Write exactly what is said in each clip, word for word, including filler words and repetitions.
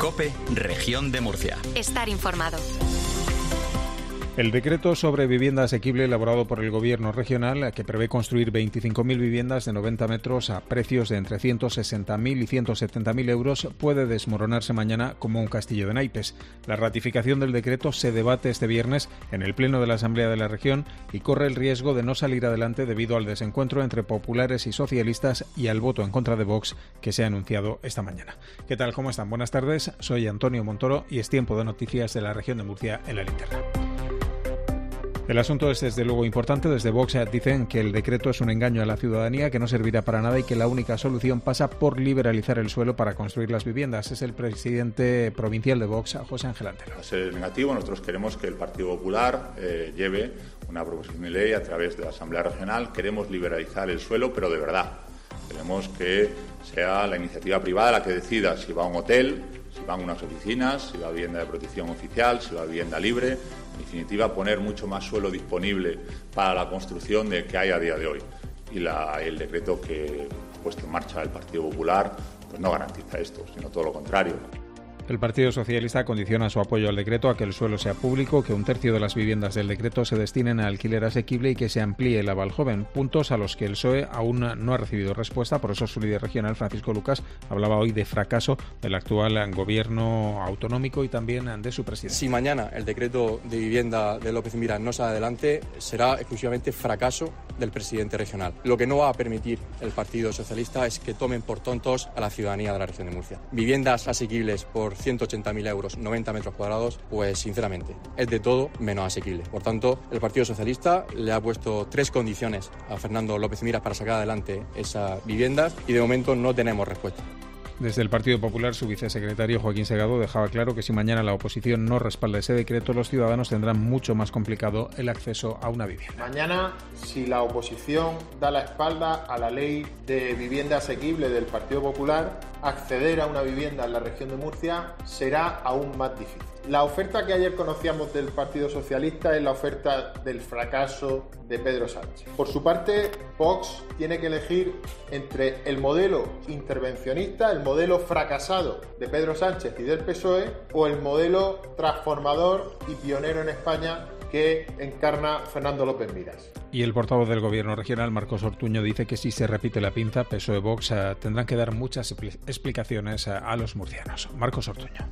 COPE, Región de Murcia. Estar informado. El decreto sobre vivienda asequible elaborado por el Gobierno regional, que prevé construir veinticinco mil viviendas de noventa metros a precios de entre ciento sesenta mil y ciento setenta mil euros, puede desmoronarse mañana como un castillo de naipes. La ratificación del decreto se debate este viernes en el Pleno de la Asamblea de la Región y corre el riesgo de no salir adelante debido al desencuentro entre populares y socialistas y al voto en contra de Vox que se ha anunciado esta mañana. ¿Qué tal? ¿Cómo están? Buenas tardes. Soy Antonio Montoro y es tiempo de noticias de la Región de Murcia en la linterna. El asunto es desde luego importante. Desde Vox dicen que el decreto es un engaño a la ciudadanía, que no servirá para nada y que la única solución pasa por liberalizar el suelo para construir las viviendas. Es el presidente provincial de Vox, José Ángel Antelo. A ser negativo, nosotros queremos que el Partido Popular eh, lleve una proposición de ley a través de la Asamblea Regional. Queremos liberalizar el suelo, pero de verdad. Queremos que sea la iniciativa privada la que decida si va a un hotel, si van unas oficinas, si va a vivienda de protección oficial, si va a vivienda libre. En definitiva, poner mucho más suelo disponible para la construcción de que hay a día de hoy. Y la, el decreto que ha puesto en marcha el Partido Popular pues no garantiza esto, sino todo lo contrario. El Partido Socialista condiciona su apoyo al decreto a que el suelo sea público, que un tercio de las viviendas del decreto se destinen a alquiler asequible y que se amplíe el aval joven, puntos a los que el P S O E aún no ha recibido respuesta. Por eso su líder regional, Francisco Lucas, hablaba hoy de fracaso del actual gobierno autonómico y también de su presidente. Si mañana el decreto de vivienda de López Miras no sale adelante, será exclusivamente fracaso del presidente regional. Lo que no va a permitir el Partido Socialista es que tomen por tontos a la ciudadanía de la región de Murcia. Viviendas asequibles por ciento ochenta mil euros, noventa metros cuadrados, pues sinceramente es de todo menos asequible. Por tanto, el Partido Socialista le ha puesto tres condiciones a Fernando López Miras para sacar adelante esas viviendas y de momento no tenemos respuesta. Desde el Partido Popular, su vicesecretario Joaquín Segado dejaba claro que si mañana la oposición no respalda ese decreto, los ciudadanos tendrán mucho más complicado el acceso a una vivienda. Mañana, si la oposición da la espalda a la ley de vivienda asequible del Partido Popular, acceder a una vivienda en la región de Murcia será aún más difícil. La oferta que ayer conocíamos del Partido Socialista es la oferta del fracaso de Pedro Sánchez. Por su parte, Vox tiene que elegir entre el modelo intervencionista, el modelo fracasado de Pedro Sánchez y del P S O E, o el modelo transformador y pionero en España que encarna Fernando López Miras. Y el portavoz del Gobierno regional, Marcos Ortuño, dice que si se repite la pinza, P S O E y Vox eh, tendrán que dar muchas explicaciones a, a los murcianos. Marcos Ortuño.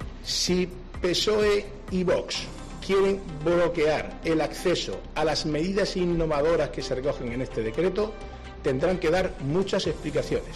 Si P S O E y Vox quieren bloquear el acceso a las medidas innovadoras que se recogen en este decreto, tendrán que dar muchas explicaciones.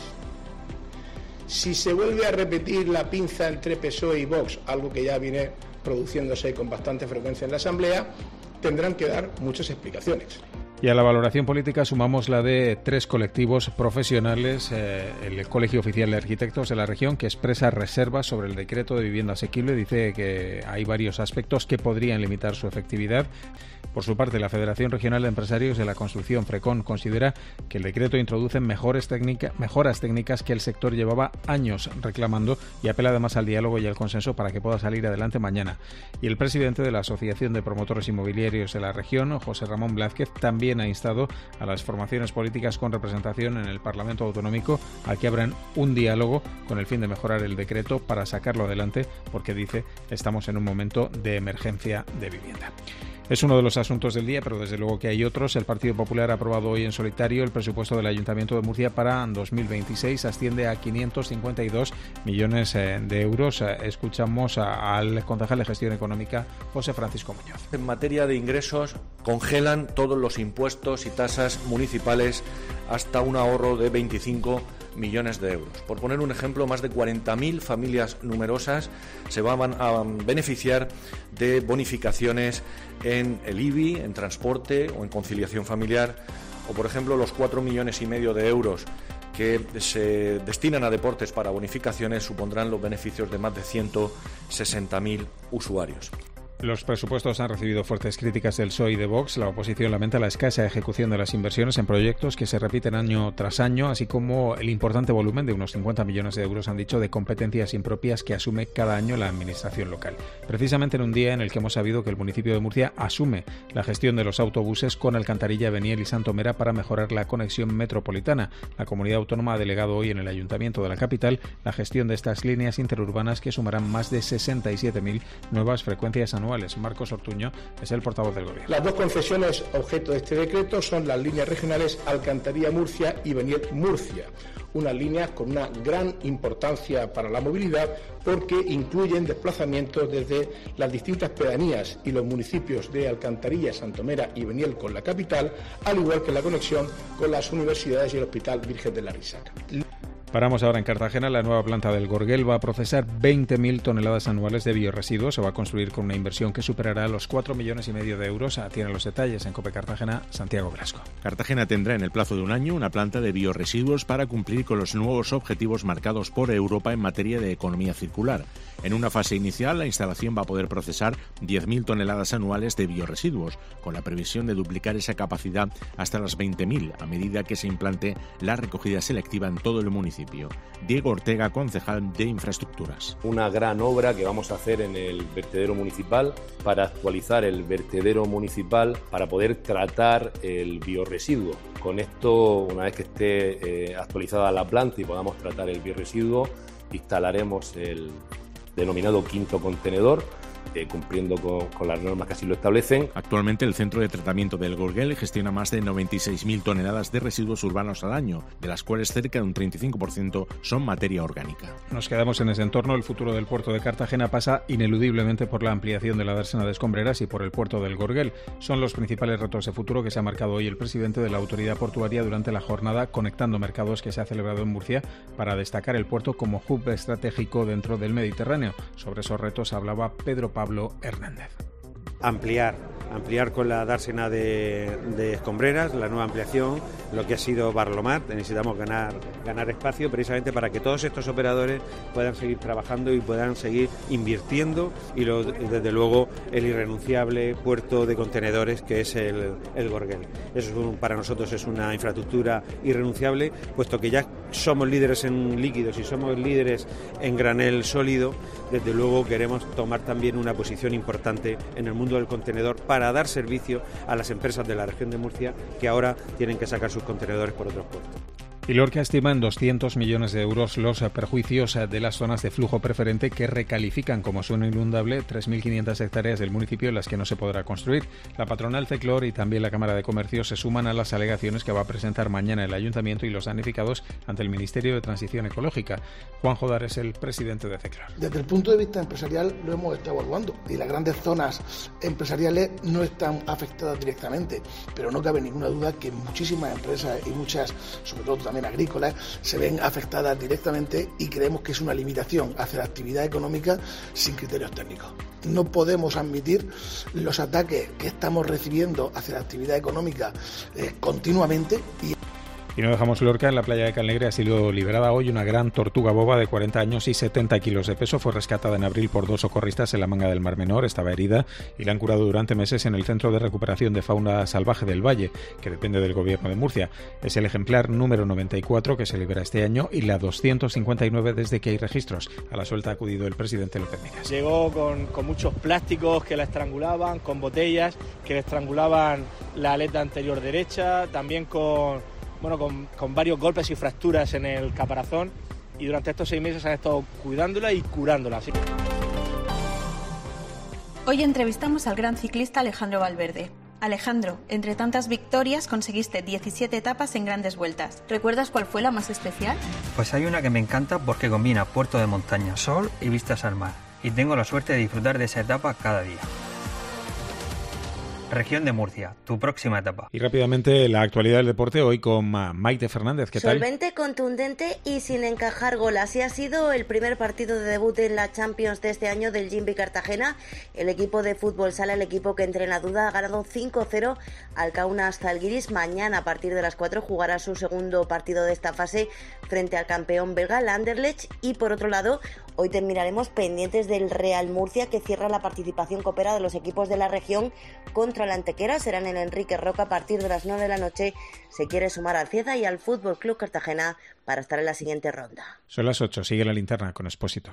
Si se vuelve a repetir la pinza entre P S O E y Vox, algo que ya viene produciéndose con bastante frecuencia en la Asamblea, tendrán que dar muchas explicaciones. Y a la valoración política sumamos la de tres colectivos profesionales, eh, el Colegio Oficial de Arquitectos de la región, que expresa reservas sobre el decreto de vivienda asequible, dice que hay varios aspectos que podrían limitar su efectividad. Por su parte, la Federación Regional de Empresarios de la Construcción, FRECON, considera que el decreto introduce mejores técnica, mejoras técnicas que el sector llevaba años reclamando y apela además al diálogo y al consenso para que pueda salir adelante mañana. Y el presidente de la Asociación de Promotores Inmobiliarios de la región, José Ramón Blázquez, también ha instado a las formaciones políticas con representación en el Parlamento Autonómico a que abran un diálogo con el fin de mejorar el decreto para sacarlo adelante, porque dice estamos en un momento de emergencia de vivienda. Es uno de los asuntos del día, pero desde luego que hay otros. El Partido Popular ha aprobado hoy en solitario el presupuesto del Ayuntamiento de Murcia para dos mil veintiséis. Asciende a quinientos cincuenta y dos millones de euros. Escuchamos al concejal de Gestión Económica, José Francisco Muñoz. En materia de ingresos, congelan todos los impuestos y tasas municipales hasta un ahorro de veinticinco millones de euros. Por poner un ejemplo, más de cuarenta mil familias numerosas se van a beneficiar de bonificaciones en el I B I, en transporte o en conciliación familiar, o por ejemplo los cuatro millones y medio de euros que se destinan a deportes para bonificaciones supondrán los beneficios de más de ciento sesenta mil usuarios. Los presupuestos han recibido fuertes críticas del P S O E y de Vox. La oposición lamenta la escasa ejecución de las inversiones en proyectos que se repiten año tras año, así como el importante volumen de unos cincuenta millones de euros, han dicho, de competencias impropias que asume cada año la administración local. Precisamente en un día en el que hemos sabido que el municipio de Murcia asume la gestión de los autobuses con Alcantarilla, Beniel y Santomera para mejorar la conexión metropolitana. La comunidad autónoma ha delegado hoy en el ayuntamiento de la capital la gestión de estas líneas interurbanas que sumarán más de sesenta y siete mil nuevas frecuencias anuales. Marcos Ortuño es el portavoz del Gobierno. Las dos concesiones objeto de este decreto son las líneas regionales Alcantarilla-Murcia y Beniel-Murcia, unas líneas con una gran importancia para la movilidad porque incluyen desplazamientos desde las distintas pedanías y los municipios de Alcantarilla, Santomera y Beniel con la capital, al igual que la conexión con las universidades y el Hospital Virgen de la Risaca. Paramos ahora en Cartagena. La nueva planta del Gorguel va a procesar veinte mil toneladas anuales de biorresiduos. Se va a construir con una inversión que superará los cuatro millones y medio de euros. Tiene los detalles en COPE Cartagena, Santiago Blasco. Cartagena tendrá en el plazo de un año una planta de biorresiduos para cumplir con los nuevos objetivos marcados por Europa en materia de economía circular. En una fase inicial, la instalación va a poder procesar diez mil toneladas anuales de biorresiduos, con la previsión de duplicar esa capacidad hasta las veinte mil a medida que se implante la recogida selectiva en todo el municipio. Diego Ortega, concejal de Infraestructuras. Una gran obra que vamos a hacer en el vertedero municipal para actualizar el vertedero municipal para poder tratar el biorresiduo. Con esto, una vez que esté eh, actualizada la planta y podamos tratar el biorresiduo, instalaremos el denominado quinto contenedor, Eh, cumpliendo con, con las normas que así lo establecen. Actualmente el centro de tratamiento del Gorguel gestiona más de noventa y seis mil toneladas de residuos urbanos al año, de las cuales cerca de un treinta y cinco por ciento son materia orgánica. Nos quedamos en ese entorno. El futuro del puerto de Cartagena pasa ineludiblemente por la ampliación de la dársena de Escombreras y por el puerto del Gorguel. Son los principales retos de futuro que se ha marcado hoy el presidente de la autoridad portuaria durante la jornada Conectando Mercados que se ha celebrado en Murcia para destacar el puerto como hub estratégico dentro del Mediterráneo. Sobre esos retos hablaba Pedro Pablo Hernández. Ampliar, ampliar con la dársena de, de Escombreras, la nueva ampliación, lo que ha sido Barlomar. Necesitamos ganar, ganar espacio precisamente para que todos estos operadores puedan seguir trabajando y puedan seguir invirtiendo y lo, desde luego el irrenunciable puerto de contenedores que es el, el Gorguel. Eso es un, para nosotros es una infraestructura irrenunciable, puesto que ya somos líderes en líquidos y somos líderes en granel sólido. Desde luego queremos tomar también una posición importante en el mundo del contenedor para dar servicio a las empresas de la región de Murcia que ahora tienen que sacar sus contenedores por otros puertos. Y Lorca estima en doscientos millones de euros los perjuicios de las zonas de flujo preferente que recalifican como zona inundable tres mil quinientas hectáreas del municipio en las que no se podrá construir. La patronal Ceclor y también la Cámara de Comercio se suman a las alegaciones que va a presentar mañana el Ayuntamiento y los damnificados ante el Ministerio de Transición Ecológica. Juan Jodar es el presidente de Ceclor. Desde el punto de vista empresarial lo hemos estado evaluando y las grandes zonas empresariales no están afectadas directamente, pero no cabe ninguna duda que muchísimas empresas y muchas, sobre todo también agrícolas, se ven afectadas directamente y creemos que es una limitación hacia la actividad económica sin criterios técnicos. No podemos admitir los ataques que estamos recibiendo hacia la actividad económica eh, continuamente y Y no dejamos Lorca. En la playa de Calnegre ha sido liberada hoy una gran tortuga boba de cuarenta años y setenta kilos de peso. Fue rescatada en abril por dos socorristas en la manga del Mar Menor. Estaba herida y la han curado durante meses en el Centro de Recuperación de Fauna Salvaje del Valle, que depende del Gobierno de Murcia. Es el ejemplar número noventa y cuatro que se libera este año y la doscientos cincuenta y nueve desde que hay registros. A la suelta ha acudido el presidente López Miras. Llegó con, con muchos plásticos que la estrangulaban, con botellas que le estrangulaban la aleta anterior derecha, también con... Bueno, con, con varios golpes y fracturas en el caparazón, y durante estos seis meses han estado cuidándola y curándola. Así. Hoy entrevistamos al gran ciclista Alejandro Valverde. Alejandro, entre tantas victorias conseguiste diecisiete etapas en grandes vueltas. ¿Recuerdas cuál fue la más especial? Pues hay una que me encanta porque combina puerto de montaña, sol y vistas al mar. Y tengo la suerte de disfrutar de esa etapa cada día. Región de Murcia, tu próxima etapa. Y rápidamente la actualidad del deporte hoy con Maite Fernández. ¿Qué tal? Solvente, contundente y sin encajar gol. Así ha sido el primer partido de debut en la Champions de este año del Jimby Cartagena. El equipo de fútbol sala, el equipo que entre en la duda, ha ganado cinco cero al Kaunas Zalgiris. Mañana a partir de las cuatro jugará su segundo partido de esta fase frente al campeón belga, el Anderlecht. Y por otro lado, hoy terminaremos pendientes del Real Murcia, que cierra la participación copera de los equipos de la región contra la Antequera. Será en el Enrique Roca a partir de las nueve de la noche. Se quiere sumar al Cieza y al Fútbol Club Cartagena para estar en la siguiente ronda. Son las ocho, sigue la linterna con Expósito.